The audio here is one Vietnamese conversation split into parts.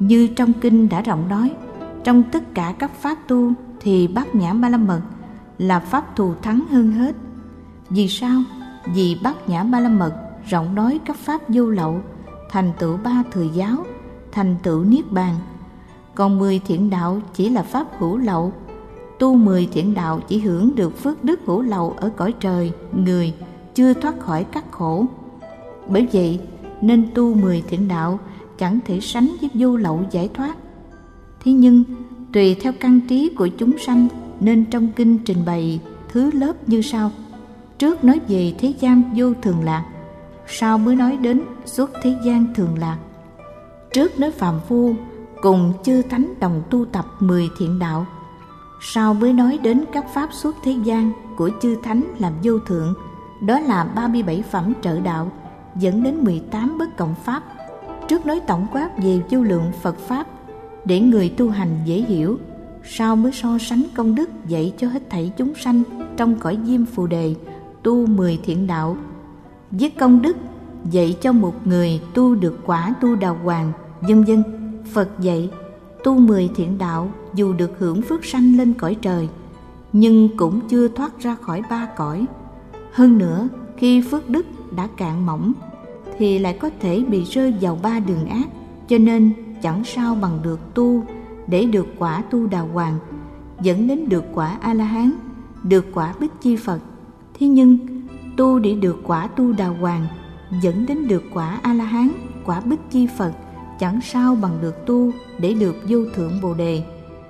Như trong kinh đã rộng nói, trong tất cả các pháp tu thì Bát Nhã Ba La Mật là pháp thù thắng hơn hết. Vì sao? Vì Bát Nhã Ba La Mật rộng nói các pháp vô lậu, thành tựu 3 thời giáo, thành tựu niết bàn. Còn 10 thiện đạo chỉ là pháp hữu lậu. Tu 10 thiện đạo chỉ hưởng được phước đức hữu lậu ở cõi trời, người, chưa thoát khỏi các khổ. Bởi vậy nên tu 10 thiện đạo chẳng thể sánh với vô lậu giải thoát. Thế nhưng tùy theo căn trí của chúng sanh nên trong kinh trình bày thứ lớp như sau. Trước nói về thế gian vô thường lạc, sau mới nói đến xuất thế gian thường lạc. Trước nói phàm phu cùng chư thánh đồng tu tập 10 thiện đạo, sau mới nói đến các pháp xuất thế gian của chư thánh làm vô thượng, đó là 37 phẩm trợ đạo dẫn đến 18 bất cộng pháp. Trước nói tổng quát về vô lượng Phật pháp để người tu hành dễ hiểu, sau mới so sánh công đức dạy cho hết thảy chúng sanh trong cõi diêm phù đề tu 10 thiện đạo với công đức dạy cho một người tu được quả tu đào hoàng, vân vân. Phật dạy tu 10 thiện đạo dù được hưởng phước sanh lên cõi trời, nhưng cũng chưa thoát ra khỏi 3 cõi. Hơn nữa, khi phước đức đã cạn mỏng thì lại có thể bị rơi vào 3 đường ác, cho nên chẳng sao bằng được tu để được quả tu đào hoàng, dẫn đến được quả A-la-hán, được quả Bích Chi Phật. Thế nhưng tu để được quả tu đào hoàng, dẫn đến được quả A-la-hán, quả Bích Chi Phật, chẳng sao bằng được tu để được vô thượng Bồ Đề.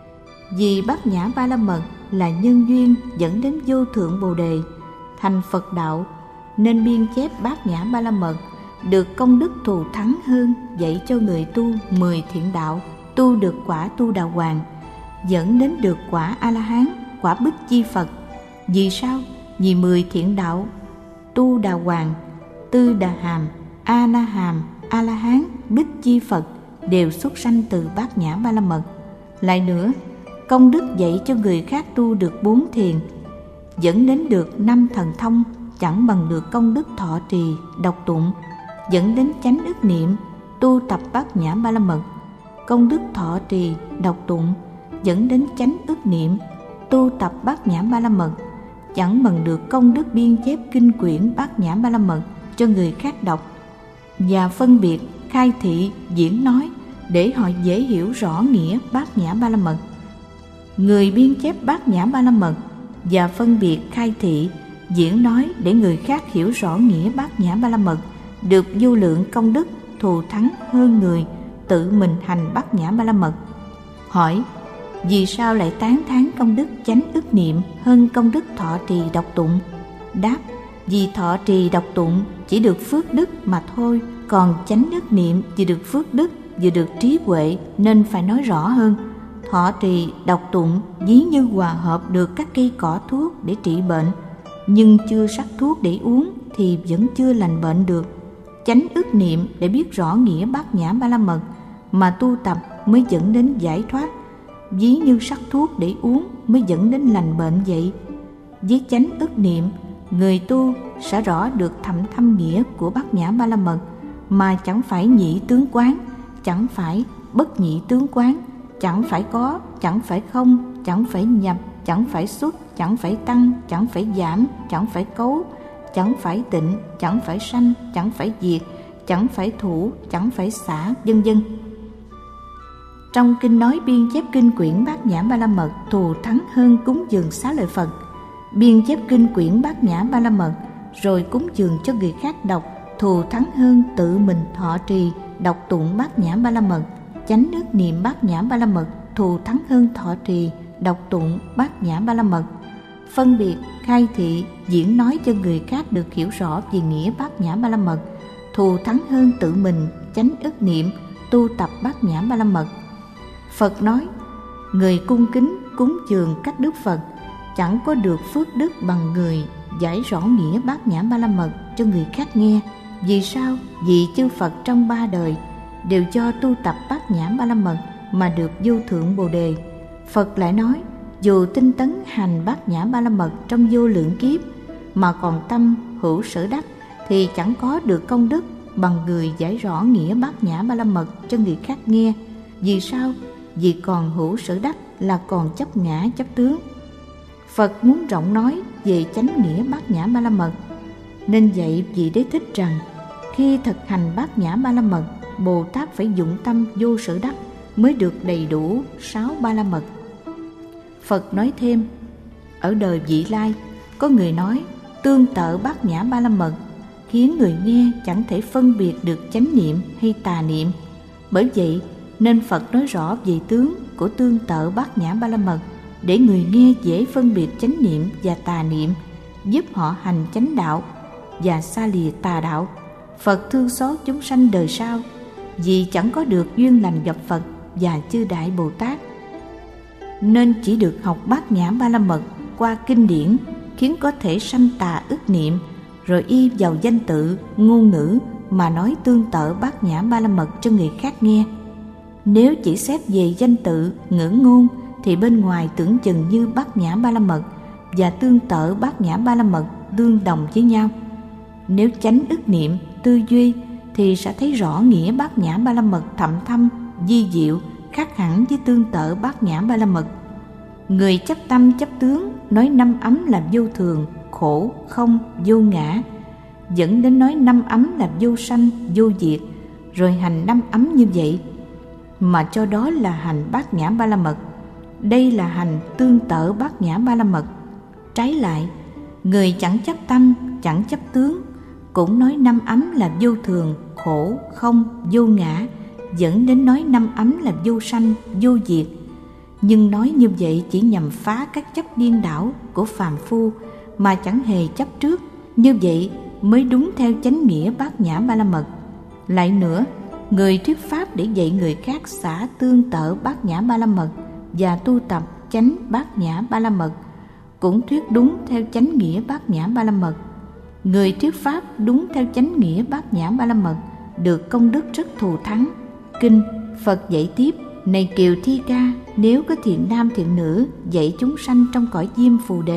Vì Bát Nhã Ba La Mật là nhân duyên dẫn đến vô thượng Bồ Đề, thành Phật đạo, nên biên chép Bát Nhã Ba La Mật được công đức thù thắng hơn dạy cho người tu 10 thiện đạo tu được quả tu đào hoàng, dẫn đến được quả A-la-hán, quả Bích Chi Phật. Vì sao? Vì 10 thiện đạo tu đào hoàng, tư đà hàm, a-na hàm, A-la-hán, Bích Chi Phật đều xuất sanh từ Bát Nhã Ba La Mật. Lại nữa, công đức dạy cho người khác tu được 4 thiền, dẫn đến được 5 thần thông, chẳng bằng được công đức thọ trì, đọc tụng, dẫn đến chánh ức niệm, tu tập Bát Nhã Ba La Mật. Công đức thọ trì, đọc tụng, dẫn đến chánh ức niệm, tu tập Bát Nhã Ba La Mật, chẳng bằng được công đức biên chép kinh quyển Bát Nhã Ba La Mật cho người khác đọc và phân biệt, khai thị, diễn nói để họ dễ hiểu rõ nghĩa Bát Nhã Ba La Mật. Người biên chép Bát Nhã Ba La Mật và phân biệt, khai thị, diễn nói để người khác hiểu rõ nghĩa Bát Nhã Ba La Mật được vô lượng công đức thù thắng hơn người tự mình hành Bát Nhã Ba La Mật. Hỏi: vì sao lại tán thán công đức chánh ức niệm hơn công đức thọ trì đọc tụng? Đáp: vì thọ trì đọc tụng chỉ được phước đức mà thôi, còn chánh ức niệm vừa được phước đức vừa được trí huệ, nên phải nói rõ hơn. Thọ trì đọc tụng ví như hòa hợp được các cây cỏ thuốc để trị bệnh, nhưng chưa sắc thuốc để uống thì vẫn chưa lành bệnh được. Chánh ức niệm để biết rõ nghĩa Bát Nhã Ba La Mật mà tu tập mới dẫn đến giải thoát, ví như sắc thuốc để uống mới dẫn đến lành bệnh vậy. Với chánh ức niệm, người tu sẽ rõ được thậm thâm nghĩa của Bát Nhã Ba La Mật, mà chẳng phải nhị tướng quán, chẳng phải bất nhị tướng quán, chẳng phải có, chẳng phải không, chẳng phải nhập, chẳng phải xuất, chẳng phải tăng, chẳng phải giảm, chẳng phải cấu, chẳng phải tịnh, chẳng phải sanh, chẳng phải diệt, chẳng phải thủ, chẳng phải xả, vân vân. Trong kinh nói biên chép kinh quyển Bát Nhã Ba La Mật thù thắng hơn cúng dường xá lợi Phật. Biên chép kinh quyển Bát Nhã Ba La Mật rồi cúng dường cho người khác đọc thù thắng hơn tự mình thọ trì đọc tụng Bát Nhã Ba La Mật. Chánh ức niệm Bát Nhã Ba La Mật thù thắng hơn thọ trì đọc tụng Bát Nhã Ba La Mật. Phân biệt, khai thị, diễn nói cho người khác được hiểu rõ về nghĩa Bát Nhã Ba La Mật thù thắng hơn tự mình chánh ức niệm tu tập Bát Nhã Ba La Mật. Phật nói: người cung kính cúng dường các đức Phật chẳng có được phước đức bằng người giải rõ nghĩa Bát Nhã Ba La Mật cho người khác nghe. Vì sao? Vì chư Phật trong 3 đời đều do tu tập Bát Nhã Ba La Mật mà được vô thượng Bồ Đề. Phật lại nói: dù tinh tấn hành Bát Nhã Ba La Mật trong vô lượng kiếp mà còn tâm hữu sở đắc thì chẳng có được công đức bằng người giải rõ nghĩa Bát Nhã Ba La Mật cho người khác nghe. Vì sao? Vì còn hữu sở đắc là còn chấp ngã chấp tướng. Phật muốn rộng nói về chánh nghĩa Bát Nhã Ba La Mật, nên dạy vị Đế Thích rằng khi thực hành Bát Nhã Ba La Mật, Bồ Tát phải dụng tâm vô sở đắc mới được đầy đủ 6 Ba La Mật. Phật nói thêm, ở đời vị lai có người nói tương tự Bát Nhã Ba La Mật, khiến người nghe chẳng thể phân biệt được chánh niệm hay tà niệm. Bởi vậy nên Phật nói rõ về tướng của tương tự Bát Nhã Ba La Mật, để người nghe dễ phân biệt chánh niệm và tà niệm, giúp họ hành chánh đạo và xa lìa tà đạo. Phật thương xót chúng sanh đời sau, vì chẳng có được duyên lành gặp Phật và chư Đại Bồ Tát, nên chỉ được học Bát Nhã Ba La Mật qua kinh điển, khiến có thể sanh tà ức niệm, rồi y vào danh tự, ngôn ngữ mà nói tương tự Bát Nhã Ba La Mật cho người khác nghe. Nếu chỉ xét về danh tự, ngữ ngôn thì bên ngoài tưởng chừng như Bát Nhã Ba La Mật và tương tự Bát Nhã Ba La Mật tương đồng với nhau. Nếu chánh ức niệm, tư duy thì sẽ thấy rõ nghĩa Bát Nhã Ba La Mật thậm thâm, vi diệu, khác hẳn với tương tự Bát Nhã Ba La Mật. Người chấp tâm chấp tướng nói năm ấm là vô thường, khổ, không, vô ngã, dẫn đến nói năm ấm là vô sanh, vô diệt, rồi hành năm ấm như vậy, mà cho đó là hành Bát Nhã Ba La Mật. Đây là hành tương tự Bát Nhã Ba La Mật. Trái lại, người chẳng chấp tâm, chẳng chấp tướng, cũng nói năm ấm là vô thường, khổ, không, vô ngã, dẫn đến nói năm ấm là vô sanh, vô diệt. Nhưng nói như vậy chỉ nhằm phá các chấp điên đảo của phàm phu, mà chẳng hề chấp trước. Như vậy mới đúng theo chánh nghĩa Bát Nhã Ba La Mật. Lại nữa, người thuyết pháp để dạy người khác xả tương tự Bát Nhã Ba La Mật và tu tập chánh Bát Nhã Ba La Mật, cũng thuyết đúng theo chánh nghĩa Bát Nhã Ba La Mật. Người thuyết pháp đúng theo chánh nghĩa Bát Nhã Ba La Mật được công đức rất thù thắng. Kinh Phật dạy tiếp, này Kiều Thi Ca, nếu có thiện nam thiện nữ dạy chúng sanh trong cõi diêm phù đề,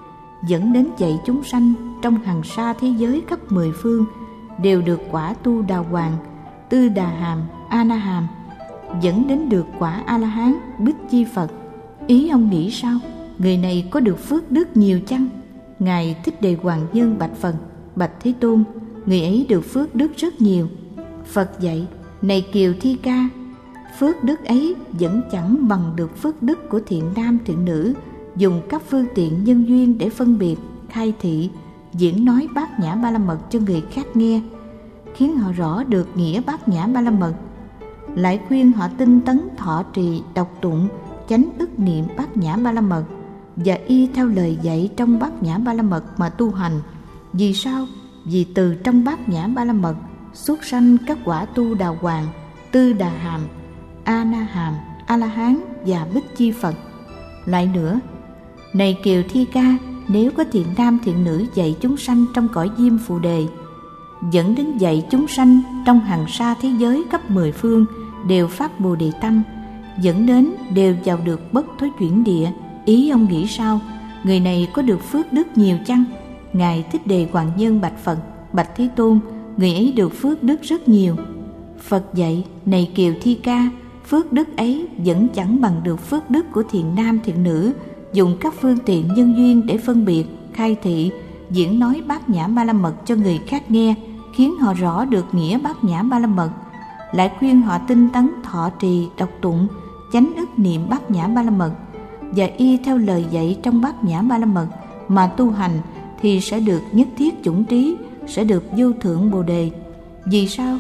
dẫn đến dạy chúng sanh trong hằng sa thế giới khắp 10 phương, đều được quả tu đà hoàng, tư đà hàm, a na hàm, dẫn đến được quả a la hán, bích chi Phật. Ý ông nghĩ sao? Người này có được phước đức nhiều chăng? Ngài Thích Đề Hoàng Nhân bạch Phật, bạch Thế Tôn, người ấy được phước đức rất nhiều. Phật dạy, này Kiều Thi Ca, phước đức ấy vẫn chẳng bằng được phước đức của thiện nam thiện nữ dùng các phương tiện nhân duyên để phân biệt, khai thị, diễn nói Bát Nhã Ba La Mật cho người khác nghe, khiến họ rõ được nghĩa Bát Nhã Ba La Mật, lại khuyên họ tinh tấn thọ trì đọc tụng chánh ức niệm Bát Nhã Ba La Mật và y theo lời dạy trong Bát Nhã Ba La Mật mà tu hành. Vì sao? Vì từ trong Bát Nhã Ba La Mật xuất sanh các quả tu đà hoàng, tư đà hàm, a na hàm, a la hán và bích chi Phật. Lại nữa, này Kiều Thi Ca, nếu có thiện nam thiện nữ dạy chúng sanh trong cõi diêm phù đề, dẫn đến dạy chúng sanh trong hằng sa thế giới khắp 10 phương, đều phát Bồ Đề tâm, dẫn đến đều vào được bất thối chuyển địa. Ý ông nghĩ sao? Người này có được phước đức nhiều chăng? Ngài Thích Đề Hoàng Nhân bạch Phật, bạch Thế Tôn, người ấy được phước đức rất nhiều. Phật dạy, này Kiều Thi Ca, phước đức ấy vẫn chẳng bằng được phước đức của thiện nam thiện nữ dùng các phương tiện nhân duyên để phân biệt, khai thị, diễn nói Bát Nhã Ba La Mật cho người khác nghe, khiến họ rõ được nghĩa Bát Nhã Ba La Mật, lại khuyên họ tinh tấn thọ trì đọc tụng chánh ức niệm Bát Nhã Ba La Mật và y theo lời dạy trong Bát Nhã Ba La Mật mà tu hành, thì sẽ được nhất thiết chủng trí, sẽ được vô thượng Bồ Đề. Vì sao?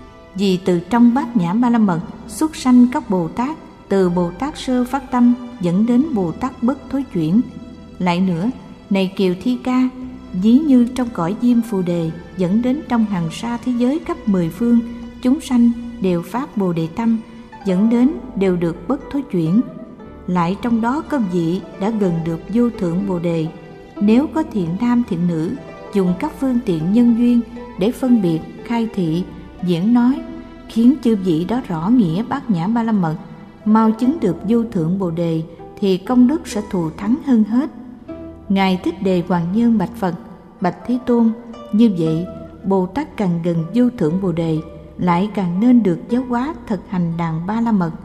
Vì từ trong Bát Nhã Ba La Mật xuất sanh các Bồ Tát, từ Bồ Tát sơ phát tâm dẫn đến Bồ Tát bất thối chuyển. Lại nữa, này Kiều Thi Ca, ví như trong cõi diêm phù đề dẫn đến trong hằng sa thế giới khắp 10 phương, chúng sanh đều phát Bồ Đề tâm, dẫn đến đều được bất thối chuyển. Lại trong đó có vị đã gần được vô thượng Bồ Đề. Nếu có thiện nam thiện nữ dùng các phương tiện nhân duyên để phân biệt, khai thị, diễn nói, khiến chư vị đó rõ nghĩa Bát Nhã Ba La Mật, mau chứng được vô thượng Bồ Đề, thì công đức sẽ thù thắng hơn hết. Ngài Thích Đề Hoàng Nhân bạch Phật, bạch Thế Tôn, như vậy Bồ Tát càng gần vô thượng Bồ Đề, lại càng nên được giáo hóa thực hành đàn Ba La Mật,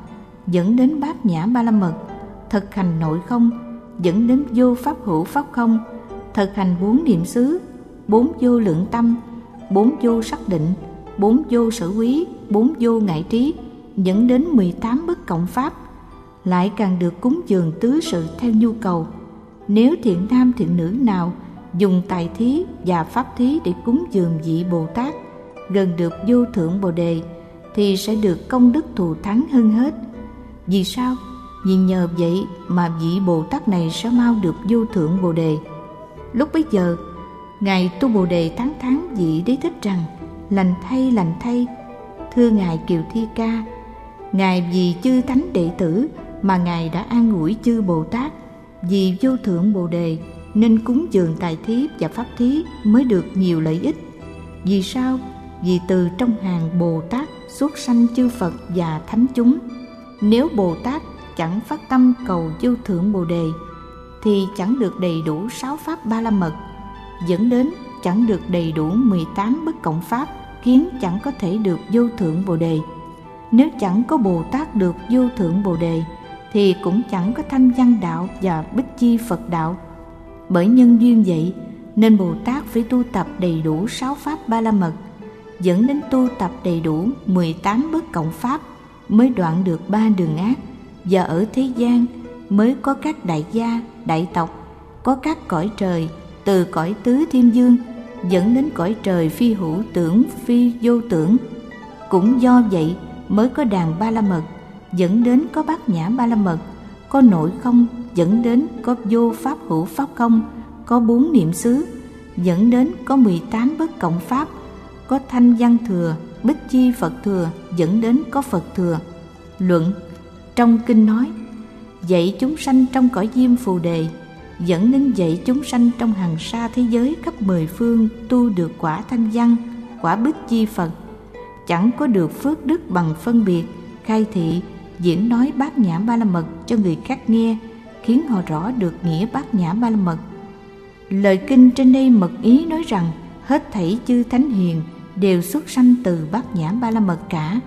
dẫn đến bát nhã ba la mật. Thực hành nội không dẫn đến vô pháp hữu pháp không. Thực hành 4 niệm xứ, 4 vô lượng tâm, 4 vô xác định, 4 vô sở quý, 4 vô ngại trí, dẫn đến 18 bất cộng pháp. Lại càng được cúng dường tứ sự theo nhu cầu. Nếu thiện nam thiện nữ nào dùng tài thí và pháp thí để cúng dường vị Bồ Tát gần được vô thượng Bồ Đề, thì sẽ được công đức thù thắng hơn hết. Vì sao? Vì nhờ vậy mà vị Bồ Tát này sẽ mau được vô thượng Bồ Đề. Lúc bấy giờ, Ngài Tu Bồ Đề tán thán vị Đế Thích rằng: lành thay, thưa Ngài Kiều Thi Ca, Ngài vì chư thánh đệ tử mà Ngài đã an ủi chư Bồ Tát, vì vô thượng Bồ Đề nên cúng dường tài thí và pháp thí mới được nhiều lợi ích. Vì sao? Vì từ trong hàng Bồ Tát xuất sanh chư Phật và thánh chúng. Nếu Bồ Tát chẳng phát tâm cầu vô thượng Bồ Đề thì chẳng được đầy đủ 6 pháp ba la mật, dẫn đến chẳng được đầy đủ 18 bất cộng pháp, khiến chẳng có thể được vô thượng Bồ Đề. Nếu chẳng có Bồ Tát được vô thượng Bồ Đề thì cũng chẳng có thanh văn đạo và bích chi Phật đạo. Bởi nhân duyên vậy nên Bồ Tát phải tu tập đầy đủ 6 pháp ba la mật, dẫn đến tu tập đầy đủ 18 bất cộng pháp mới đoạn được 3 đường ác. Và ở thế gian mới có các đại gia, đại tộc, có các cõi trời, từ cõi tứ thiên dương dẫn đến cõi trời phi hữu tưởng, phi vô tưởng. Cũng do vậy mới có đàn ba la mật, dẫn đến có bát nhã ba la mật, có nội không, dẫn đến có vô pháp hữu pháp không, có 4 niệm xứ, dẫn đến có 18 bất cộng pháp, có thanh văn thừa, bích chi Phật thừa, dẫn đến có Phật thừa. Luận trong kinh nói: dạy chúng sanh trong cõi diêm phù đề, dẫn đến dạy chúng sanh trong hằng sa thế giới khắp 10 phương tu được quả thanh văn, quả bích chi Phật. Chẳng có được phước đức bằng phân biệt, khai thị, diễn nói bát nhã ba la mật cho người khác nghe, khiến họ rõ được nghĩa bát nhã ba la mật. Lời kinh trên đây mật ý nói rằng hết thảy chư thánh hiền đều xuất sanh từ bát nhã ba la mật cả.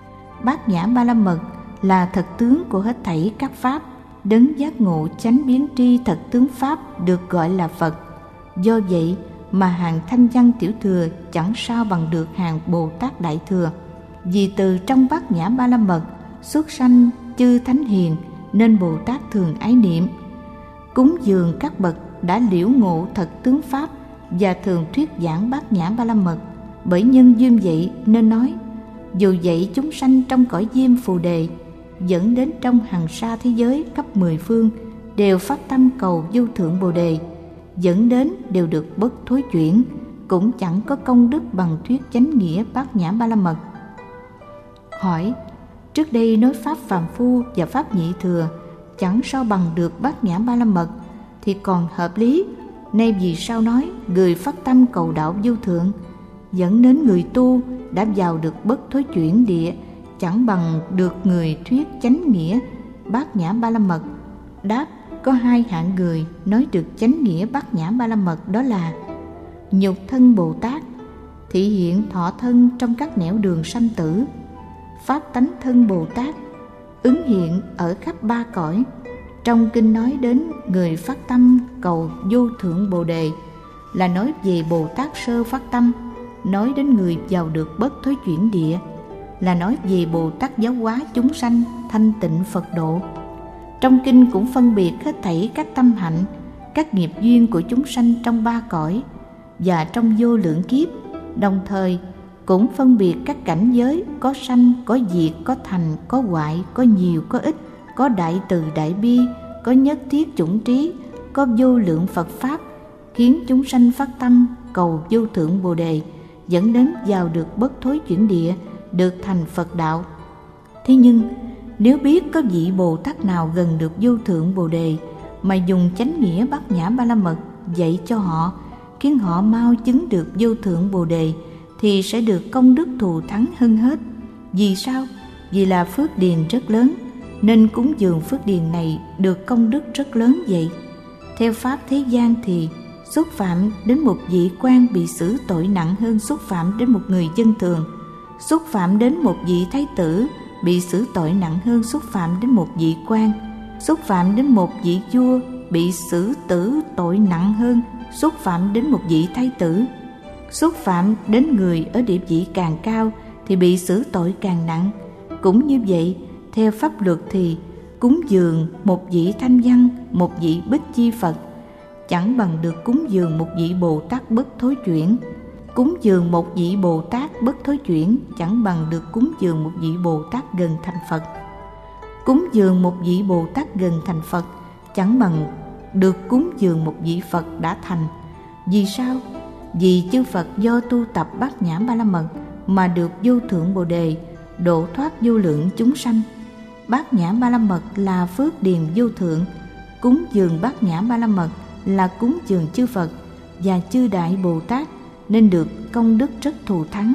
Bát nhã ba la mật là thật tướng của hết thảy các pháp. Đấng giác ngộ chánh biến tri thật tướng pháp được gọi là Phật. Do vậy mà hàng thanh văn tiểu thừa chẳng sao bằng được hàng Bồ Tát đại thừa. Vì từ trong bát nhã ba la mật xuất sanh chư thánh hiền nên Bồ Tát thường ái niệm, cúng dường các bậc đã liễu ngộ thật tướng pháp và thường thuyết giảng bát nhã ba la mật. Bởi nhân duyên vậy nên nói: dù vậy chúng sanh trong cõi diêm phù đề, dẫn đến trong hằng sa thế giới khắp 10 phương đều phát tâm cầu vô thượng Bồ Đề, dẫn đến đều được bất thối chuyển, cũng chẳng có công đức bằng thuyết chánh nghĩa bát nhã ba la mật. Hỏi: trước đây nói pháp phàm phu và pháp nhị thừa chẳng sao bằng được bát nhã ba la mật thì còn hợp lý, nay vì sao nói người phát tâm cầu đạo vô thượng, dẫn đến người tu đã vào được bất thối chuyển địa, chẳng bằng được người thuyết chánh nghĩa bát nhã ba la mật? Đáp: có 2 hạng người nói được chánh nghĩa bát nhã ba la mật, đó là nhục thân Bồ Tát, thị hiện thọ thân trong các nẻo đường sanh tử; pháp tánh thân Bồ Tát, ứng hiện ở khắp 3 cõi. Trong kinh nói đến người phát tâm cầu vô thượng Bồ Đề là nói về Bồ Tát sơ phát tâm, nói đến người vào được bất thối chuyển địa là nói về Bồ Tát giáo hóa chúng sanh thanh tịnh Phật độ. Trong kinh cũng phân biệt hết thảy các tâm hạnh, các nghiệp duyên của chúng sanh trong 3 cõi và trong vô lượng kiếp, đồng thời cũng phân biệt các cảnh giới có sanh, có diệt, có thành, có hoại, có nhiều, có ít, có đại từ đại bi, có nhất thiết chủng trí, có vô lượng Phật Pháp, khiến chúng sanh phát tâm cầu vô thượng Bồ Đề, dẫn đến vào được bất thối chuyển địa, được thành Phật đạo. Thế nhưng nếu biết có vị Bồ Tát nào gần được vô thượng Bồ Đề mà dùng chánh nghĩa bát nhã ba la mật dạy cho họ, khiến họ mau chứng được vô thượng Bồ Đề, thì sẽ được công đức thù thắng hơn hết. Vì sao? Vì là phước điền rất lớn, nên cúng dường phước điền này được công đức rất lớn vậy. Theo pháp thế gian thì xúc phạm đến một vị quan bị xử tội nặng hơn xúc phạm đến một người dân thường. Xúc phạm đến một vị thái tử bị xử tội nặng hơn xúc phạm đến một vị quan. Xúc phạm đến một vị vua bị xử tử tội nặng hơn xúc phạm đến một vị thái tử. Xúc phạm đến người ở địa vị càng cao thì bị xử tội càng nặng. Cũng như vậy, theo pháp luật thì cúng dường một vị Thanh Văn, một vị Bích Chi Phật chẳng bằng được cúng dường một vị Bồ Tát bất thối chuyển. Cúng dường một vị Bồ Tát bất thối chuyển chẳng bằng được cúng dường một vị Bồ Tát gần thành Phật. Cúng dường một vị Bồ Tát gần thành Phật chẳng bằng được cúng dường một vị Phật đã thành. Vì sao? Vì chư Phật do tu tập Bát Nhã Ba La Mật mà được vô thượng Bồ Đề, độ thoát vô lượng chúng sanh. Bát Nhã Ba La Mật là phước điền vô thượng. Cúng dường Bát Nhã Ba La Mật là cúng dường chư Phật và chư Đại Bồ Tát, nên được công đức rất thù thắng.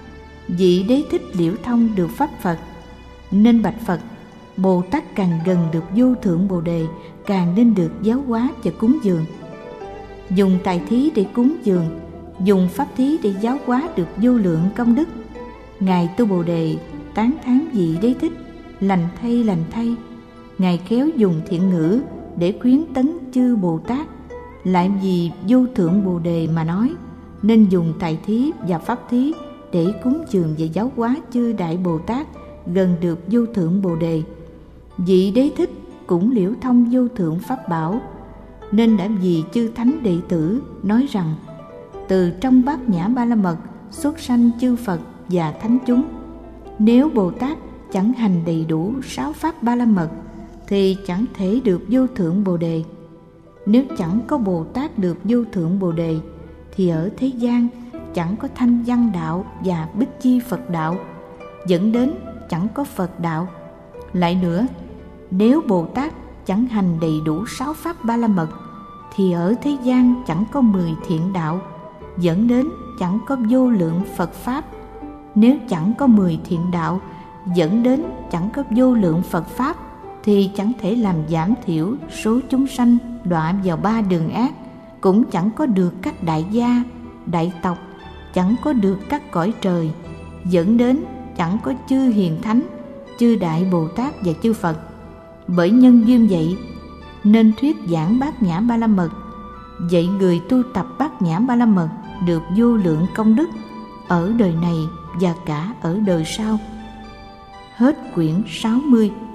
Vị Đế Thích liễu thông được pháp Phật, nên bạch Phật: Bồ Tát càng gần được vô thượng Bồ Đề, càng nên được giáo hóa và cúng dường. Dùng tài thí để cúng dường, dùng pháp thí để giáo hóa được vô lượng công đức. Ngài tu Bồ Đề tán thán vị Đế Thích: lành thay, lành thay. Ngài khéo dùng thiện ngữ để khuyến tấn chư Bồ Tát, lại vì vô thượng Bồ Đề mà nói, nên dùng tài thí và pháp thí để cúng dường và giáo hóa chư Đại Bồ Tát gần được vô thượng Bồ Đề. Vị Đế Thích cũng liễu thông vô thượng pháp bảo, nên đã vì chư thánh đệ tử nói rằng: từ trong Bát Nhã Ba La Mật xuất sanh chư Phật và thánh chúng. Nếu Bồ Tát chẳng hành đầy đủ 6 pháp Ba La Mật thì chẳng thể được vô thượng Bồ Đề. Nếu chẳng có Bồ Tát được vô thượng Bồ Đề thì ở thế gian chẳng có Thanh Văn đạo và Bích Chi Phật đạo, dẫn đến chẳng có Phật đạo. Lại nữa, nếu Bồ Tát chẳng hành đầy đủ 6 pháp Ba La Mật thì ở thế gian chẳng có 10 thiện đạo, dẫn đến chẳng có vô lượng Phật pháp. Nếu chẳng có 10 thiện đạo, dẫn đến chẳng có vô lượng Phật pháp, thì chẳng thể làm giảm thiểu số chúng sanh đọa vào 3 đường ác, cũng chẳng có được các đại gia, đại tộc, chẳng có được các cõi trời, dẫn đến chẳng có chư hiền thánh, chư Đại Bồ Tát và chư Phật. Bởi nhân duyên vậy nên thuyết giảng Bát Nhã Ba La Mật, dạy người tu tập Bát Nhã Ba La Mật được vô lượng công đức ở đời này và cả ở đời sau. Hết quyển 60.